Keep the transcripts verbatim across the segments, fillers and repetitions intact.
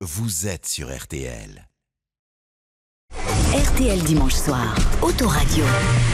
vous êtes sur R T L. R T L dimanche soir, Autoradio.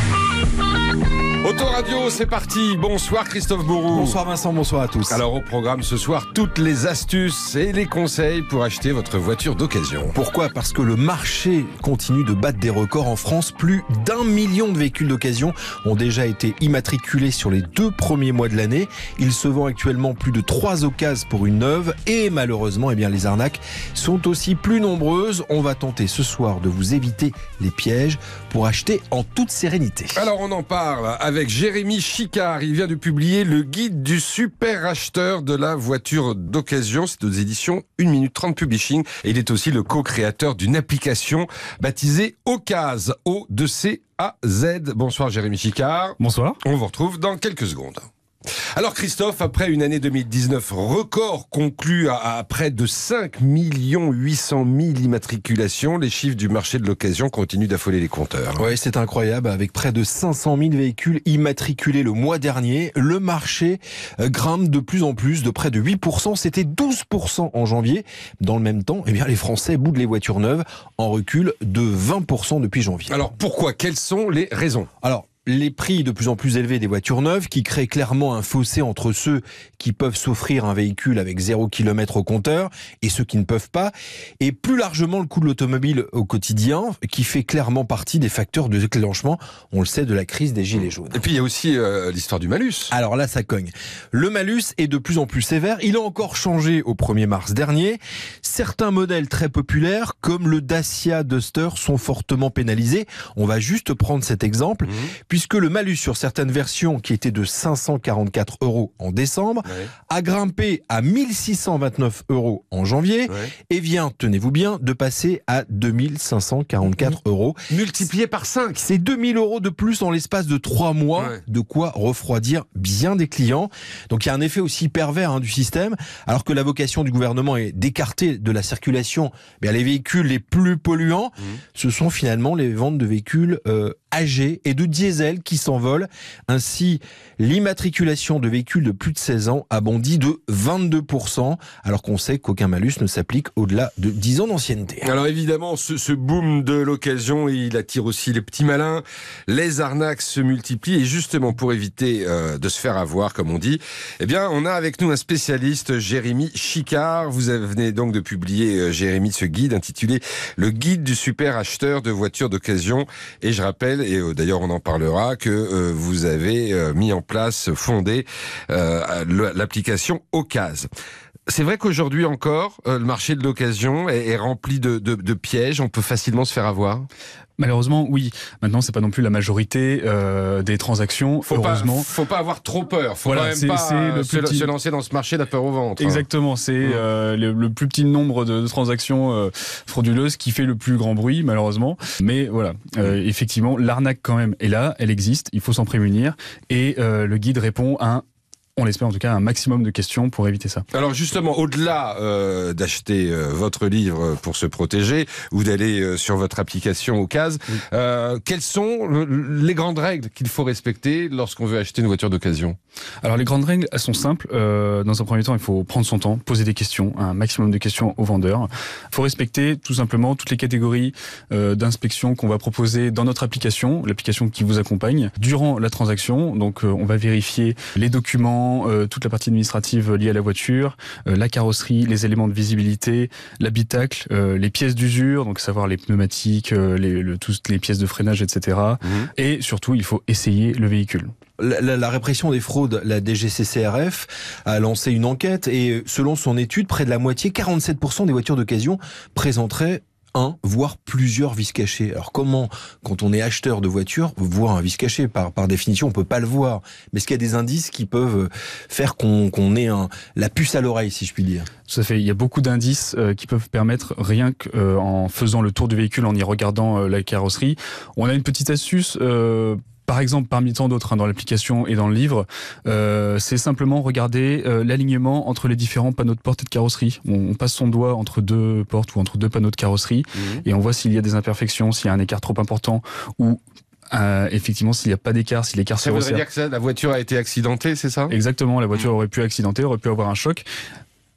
Autoradio, c'est parti. Bonsoir Christophe Bourou. Bonsoir Vincent, bonsoir à tous. Alors au programme ce soir, toutes les astuces et les conseils pour acheter votre voiture d'occasion. Pourquoi ? Parce que le marché continue de battre des records en France. Plus d'un million de véhicules d'occasion ont déjà été immatriculés sur les deux premiers mois de l'année. Il se vend actuellement plus de trois occasions pour une neuve. Et malheureusement, eh bien, les arnaques sont aussi plus nombreuses. On va tenter ce soir de vous éviter les pièges pour acheter en toute sérénité. Alors on en parle avec Jérémy Chicard. Il vient de publier le guide du super acheteur de la voiture d'occasion. C'est aux éditions une minute trente Publishing. Et il est aussi le co-créateur d'une application baptisée Ocase, O de C A Z. Bonsoir Jérémy Chicard. Bonsoir. On vous retrouve dans quelques secondes. Alors Christophe, après une année deux mille dix-neuf record conclu à, à près de cinq millions huit cent mille immatriculations, les chiffres du marché de l'occasion continuent d'affoler les compteurs. Oui, c'est incroyable. Avec près de cinq cent mille véhicules immatriculés le mois dernier, le marché grimpe de plus en plus, de près de huit pour cent. C'était douze pour cent en janvier. Dans le même temps, eh bien, les Français boudent les voitures neuves, en recul de vingt pour cent depuis janvier. Alors pourquoi ? Quelles sont les raisons ? Alors, les prix de plus en plus élevés des voitures neuves qui créent clairement un fossé entre ceux qui peuvent s'offrir un véhicule avec zéro kilomètre au compteur et ceux qui ne peuvent pas. Et plus largement, le coût de l'automobile au quotidien qui fait clairement partie des facteurs de déclenchement, on le sait, de la crise des gilets jaunes. Et puis il y a aussi euh, l'histoire du malus. Alors là, ça cogne. Le malus est de plus en plus sévère. Il a encore changé au premier mars dernier. Certains modèles très populaires, comme le Dacia Duster, sont fortement pénalisés. On va juste prendre cet exemple. Mmh. Puisque le malus sur certaines versions, qui était de cinq cent quarante-quatre euros en décembre, ouais. a grimpé à mille six cent vingt-neuf euros en janvier, ouais. et vient, tenez-vous bien, de passer à deux mille cinq cent quarante-quatre euros. Multiplié par cinq. C'est deux mille euros de plus en l'espace de trois mois, ouais. de quoi refroidir bien des clients. Donc il y a un effet aussi pervers hein, du système, alors que la vocation du gouvernement est d'écarter de la circulation bien, les véhicules les plus polluants. Mmh. Ce sont finalement les ventes de véhicules euh, âgés et de diesel qui s'envolent. Ainsi, l'immatriculation de véhicules de plus de seize ans a bondi de vingt-deux pour cent, alors qu'on sait qu'aucun malus ne s'applique au-delà de dix ans d'ancienneté. Alors évidemment, ce, ce boom de l'occasion, il attire aussi les petits malins. Les arnaques se multiplient et justement pour éviter euh, de se faire avoir, comme on dit, eh bien, on a avec nous un spécialiste, Jérémy Chicard. Vous venez donc de publier, euh, Jérémy, ce guide intitulé « Le guide du super acheteur de voitures d'occasion ». Et je rappelle, et euh, d'ailleurs on en parlera, que euh, vous avez euh, mis en place, fondé euh, l'application Ocase. C'est vrai qu'aujourd'hui encore, euh, le marché de l'occasion est, est rempli de, de, de pièges. On peut facilement se faire avoir. Malheureusement, oui. Maintenant, c'est pas non plus la majorité euh, des transactions. Faut heureusement, pas, faut pas avoir trop peur. Faut voilà, quand même c'est, pas c'est le se, petit... se lancer dans ce marché de la peur au ventre. Exactement. C'est mmh. euh, le, le plus petit nombre de, de transactions euh, frauduleuses qui fait le plus grand bruit, malheureusement. Mais voilà, euh, effectivement, l'arnaque quand même est là, elle existe. Il faut s'en prémunir. Et euh, le guide répond à un on l'espère en tout cas, un maximum de questions pour éviter ça. Alors justement, au-delà euh, d'acheter euh, votre livre pour se protéger ou d'aller euh, sur votre application Ocase, oui. euh, quelles sont le, les grandes règles qu'il faut respecter lorsqu'on veut acheter une voiture d'occasion ? Alors les grandes règles, elles sont simples. Euh, dans un premier temps, il faut prendre son temps, poser des questions, un maximum de questions aux vendeurs. Il faut respecter tout simplement toutes les catégories euh, d'inspection qu'on va proposer dans notre application, l'application qui vous accompagne, durant la transaction. Donc euh, on va vérifier les documents, Euh, toute la partie administrative liée à la voiture, euh, la carrosserie, les éléments de visibilité, l'habitacle, euh, les pièces d'usure, donc savoir les pneumatiques, euh, les, le, toutes les pièces de freinage, et cetera. Mmh. Et surtout, il faut essayer le véhicule. La, la, la répression des fraudes, la D G C C R F a lancé une enquête et selon son étude, près de la moitié, quarante-sept pour cent des voitures d'occasion présenteraient un, voire plusieurs vis cachés. Alors comment, quand on est acheteur de voiture, voir un vis caché, par, par définition, on peut pas le voir. Mais est-ce qu'il y a des indices qui peuvent faire qu'on, qu'on ait un, la puce à l'oreille, si je puis dire ? Tout à fait. Il y a beaucoup d'indices euh, qui peuvent permettre, rien qu'en euh, faisant le tour du véhicule, en y regardant euh, la carrosserie. On a une petite astuce... Euh, Par exemple, parmi tant d'autres hein, dans l'application et dans le livre, euh, c'est simplement regarder euh, l'alignement entre les différents panneaux de porte et de carrosserie. On, on passe son doigt entre deux portes ou entre deux panneaux de carrosserie mmh. et on voit s'il y a des imperfections, s'il y a un écart trop important ou Euh, effectivement, s'il n'y a pas d'écart, si l'écart se resserre. Ça veut dire que ça, la voiture a été accidentée, c'est ça ? Exactement, la voiture mmh. aurait pu accidenter, aurait pu avoir un choc.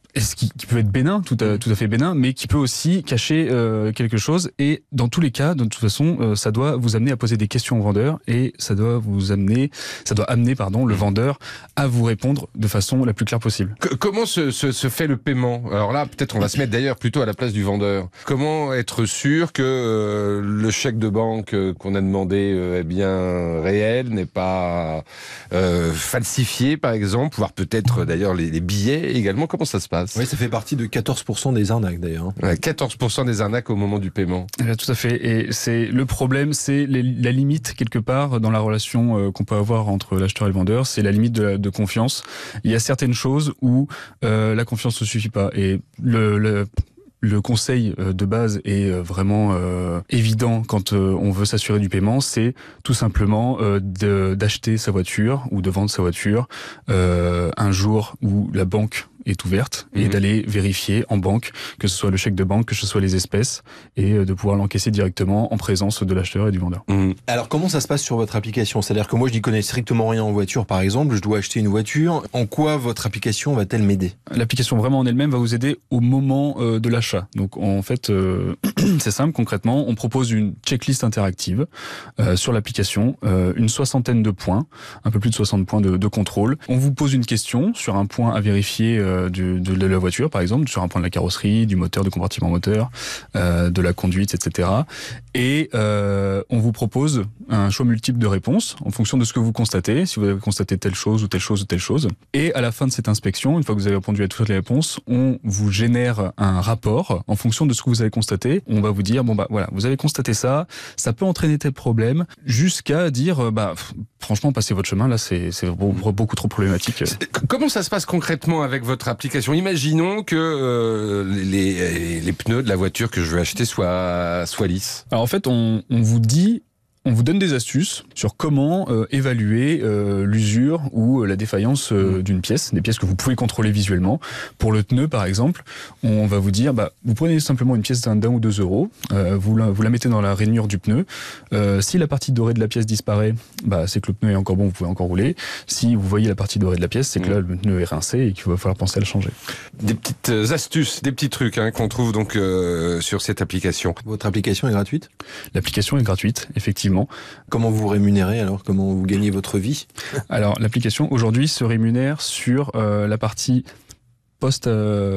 et ce qui, qui peut être bénin, tout à, tout à fait bénin, mais qui peut aussi cacher euh, quelque chose. Et dans tous les cas, de toute façon, euh, ça doit vous amener à poser des questions au vendeur et ça doit vous amener, ça doit amener, pardon, le vendeur à vous répondre de façon la plus claire possible. Que, comment se, se, se fait le paiement? Alors là, peut-être on va se mettre d'ailleurs plutôt à la place du vendeur. Comment être sûr que euh, le chèque de banque euh, qu'on a demandé euh, est bien réel, n'est pas euh, falsifié, par exemple, voire peut-être d'ailleurs les, les billets également. Comment ça se passe? Oui, ça fait partie de quatorze pour cent des arnaques d'ailleurs. Ouais, quatorze pour cent des arnaques au moment du paiement. Là, tout à fait. Et c'est le problème, c'est les, la limite quelque part dans la relation euh, qu'on peut avoir entre l'acheteur et le vendeur. C'est la limite de, la, de confiance. Il y a certaines choses où euh, la confiance ne suffit pas. Et le, le Le conseil de base est vraiment euh, évident quand euh, on veut s'assurer du paiement, c'est tout simplement euh, de, d'acheter sa voiture ou de vendre sa voiture euh, un jour où la banque est ouverte et mmh. d'aller vérifier en banque, que ce soit le chèque de banque, que ce soit les espèces, et de pouvoir l'encaisser directement en présence de l'acheteur et du vendeur. Mmh. Alors comment ça se passe sur votre application? C'est-à-dire que moi je n'y connais strictement rien en voiture par exemple, je dois acheter une voiture, en quoi votre application va-t-elle m'aider? L'application vraiment en elle-même va vous aider au moment euh, de l'achat. Donc en fait euh, c'est simple, concrètement, on propose une checklist interactive euh, sur l'application, euh, une soixantaine de points, un peu plus de soixante points de, de contrôle. On vous pose une question sur un point à vérifier euh, Du, de la voiture, par exemple, sur un point de la carrosserie, du moteur, du compartiment moteur, euh, de la conduite, et cetera. Et euh, on vous propose un choix multiple de réponses en fonction de ce que vous constatez, si vous avez constaté telle chose ou telle chose ou telle chose. Et à la fin de cette inspection, une fois que vous avez répondu à toutes les réponses, on vous génère un rapport en fonction de ce que vous avez constaté. On va vous dire, bon bah voilà, vous avez constaté ça, ça peut entraîner tel problème, jusqu'à dire, bah franchement, passez votre chemin, là c'est, c'est beaucoup trop problématique. Comment ça se passe concrètement avec votre application? Imaginons que euh, les, les pneus de la voiture que je veux acheter soient, soient lisses. Alors en fait, on, on vous dit, on vous donne des astuces sur comment euh, évaluer euh, l'usure ou euh, la défaillance euh, d'une pièce, des pièces que vous pouvez contrôler visuellement. Pour le pneu, par exemple, on va vous dire, bah, vous prenez simplement une pièce d'un, d'un ou deux euros, euh, vous, la, vous la mettez dans la rainure du pneu. Euh, si la partie dorée de la pièce disparaît, bah, c'est que le pneu est encore bon, vous pouvez encore rouler. Si vous voyez la partie dorée de la pièce, c'est que là, le pneu est rincé et qu'il va falloir penser à le changer. Des petites astuces, des petits trucs hein, qu'on trouve donc euh, sur cette application. Votre application est gratuite? L'application est gratuite, effectivement. Comment vous vous rémunérez alors? Comment vous gagnez votre vie? Alors l'application aujourd'hui se rémunère sur euh, la partie post-achat,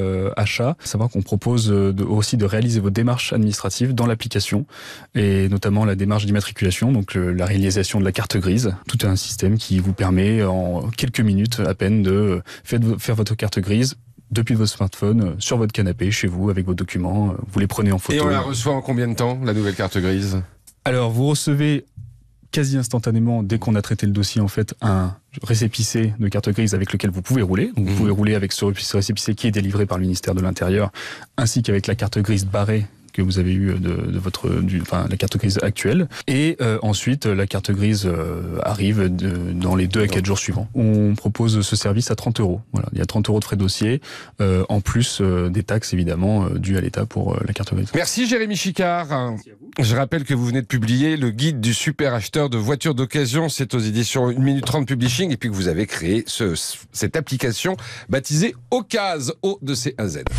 euh, savoir qu'on propose de, aussi de réaliser vos démarches administratives dans l'application, et notamment la démarche d'immatriculation, donc le, la réalisation de la carte grise. Tout un système qui vous permet en quelques minutes à peine de faire, faire votre carte grise depuis votre smartphone, sur votre canapé, chez vous, avec vos documents, vous les prenez en photo. Et on la reçoit en combien de temps, la nouvelle carte grise? Alors, vous recevez quasi instantanément, dès qu'on a traité le dossier, en fait, un récépissé de carte grise avec lequel vous pouvez rouler. Donc, vous mmh. pouvez rouler avec ce récépissé qui est délivré par le ministère de l'Intérieur, ainsi qu'avec la carte grise barrée que vous avez eu de, de votre, du, enfin, la carte grise actuelle. Et euh, ensuite, la carte grise euh, arrive de, dans les deux à quatre jours suivants. On propose ce service à trente euros. Voilà, il y a trente euros de frais de dossier, euh, en plus euh, des taxes évidemment euh, dues à l'État pour euh, la carte grise. Merci Jérémy Chicard. Merci à vous. Je rappelle que vous venez de publier le guide du super acheteur de voitures d'occasion. C'est aux éditions une minute trente Publishing, et puis que vous avez créé ce, cette application baptisée Ocase, O de C un Z.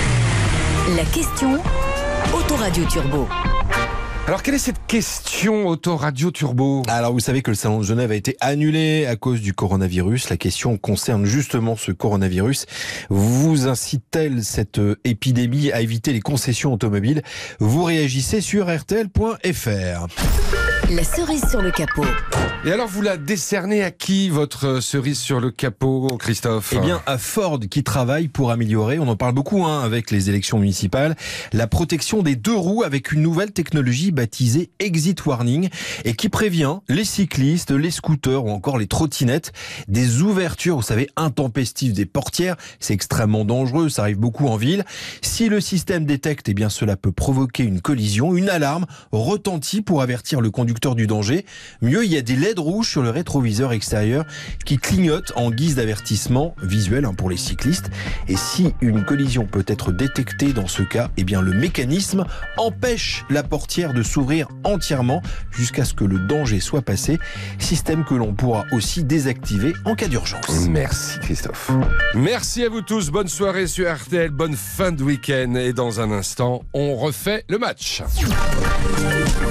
La question Autoradio Turbo. Alors, quelle est cette question Autoradio Turbo? Alors, vous savez que le Salon de Genève a été annulé à cause du coronavirus. La question concerne justement ce coronavirus. Vous incite-t-elle cette épidémie à éviter les concessions automobiles? Vous réagissez sur R T L point F R. La cerise sur le capot. Et alors, vous la décernez à qui, votre cerise sur le capot, Christophe? Eh bien, à Ford, qui travaille pour améliorer, on en parle beaucoup hein, avec les élections municipales, la protection des deux roues avec une nouvelle technologie baptisée Exit Warning, et qui prévient les cyclistes, les scooters ou encore les trottinettes des ouvertures, vous savez, intempestives des portières. C'est extrêmement dangereux, ça arrive beaucoup en ville. Si le système détecte, eh bien, cela peut provoquer une collision. Une alarme retentit pour avertir le conducteur du danger. Mieux, il y a des L E D rouges sur le rétroviseur extérieur qui clignotent en guise d'avertissement visuel hein, pour les cyclistes. Et si une collision peut être détectée dans ce cas, eh bien, le mécanisme empêche la portière de de s'ouvrir entièrement jusqu'à ce que le danger soit passé. Système que l'on pourra aussi désactiver en cas d'urgence. Merci Christophe. Merci à vous tous. Bonne soirée sur R T L. Bonne fin de week-end. Et dans un instant, on refait le match.